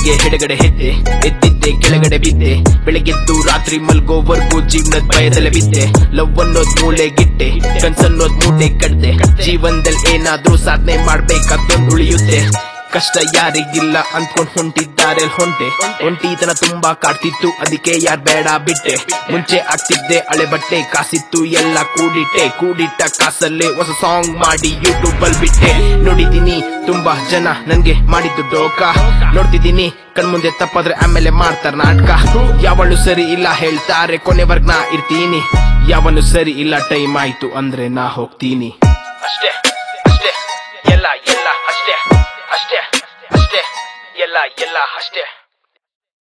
ಬೆಳಗ್ಗೆ ಎಡಗಡೆ ಹೆದ್ದೆ, ಎದ್ದಿದ್ದೆ ಕೆಳಗಡೆ ಬಿದ್ದೆ, ಬೆಳಗ್ಗೆದ್ದು ರಾತ್ರಿ ಮಲ್ಗೋವರ್ಗೂ ಜೀವನದ ಭಯದಲ್ಲೇ ಬಿದ್ದೆ. ಲವ್ ಅನ್ನೋದ್ ಮೂಳೆಗಿಟ್ಟೆ, ಕನ್ಸನ್ನೋದ್ ಮೂಟೆ ಕಟ್ದೆ, ಜೀವನದಲ್ಲಿ ಏನಾದ್ರೂ ಸಾಧನೆ ಮಾಡ್ಬೇಕಾದೊಂದು ಉಳಿಯುತ್ತೆ. ಕಷ್ಟ ಯಾರಿಗಿಲ್ಲ ಅಂದ್ಕೊಂಡ್ ಹೊಂಟಿದ್ದಾರೆ ಒಂಟಿತನ ತುಂಬಾ ಕಾಡ್ತಿತ್ತು, ಅದಕ್ಕೆ ಯಾರ್ ಬೇಡ ಬಿಟ್ಟೆ. ಮುಂಚೆ ಆಗ್ತಿದ್ದೆ ಹಳೆ ಬಟ್ಟೆ, ಕಾಸಿತ್ತು ಎಲ್ಲ ಕೂಡಿಟ್ಟ ಕಾಸಲ್ಲೇ ಹೊಸ ಸಾಂಗ್ ಮಾಡಿ ಯೂಟ್ಯೂಬ್ ಅಲ್ಲಿ ಬಿಟ್ಟೆ. ನೋಡಿದೀನಿ ತುಂಬಾ ಜನ ನನ್ಗೆ ಮಾಡಿದ್ದು ದೋಖ, ನೋಡ್ತಿದ್ದೀನಿ ಕಣ್ಮುಂದೆ ತಪ್ಪಾದ್ರೆ ಆಮೇಲೆ ಮಾಡ್ತಾರ ನಾಟಕ. ಯಾವಳು ಸರಿ ಇಲ್ಲ ಹೇಳ್ತಾರೆ ಕೊನೆವರ್ಗ್ ನಾ ಇರ್ತೀನಿ, ಯಾವನು ಸರಿ ಇಲ್ಲ ಟೈಮ್ ಆಯ್ತು ಅಂದ್ರೆ ನಾ ಹೋಗ್ತೀನಿ. ಅಷ್ಟೇ ಅಷ್ಟೇ ಎಲ್ಲ ಅಷ್ಟೇ ಅಷ್ಟೇ ಅಷ್ಟೇ ಎಲ್ಲ ಅಷ್ಟೇ.